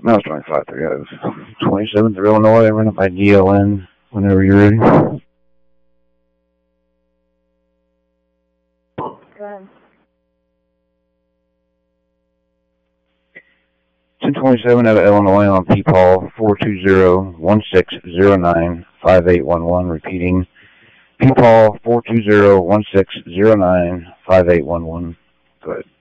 No, it's 25-3. Yeah, it was 27th of Illinois. Run up by DLN whenever you're ready. Go ahead. 1027 out of Illinois on Peepaw 420-1609-5811. Repeating, Peepaw 420-1609-5811. Go ahead.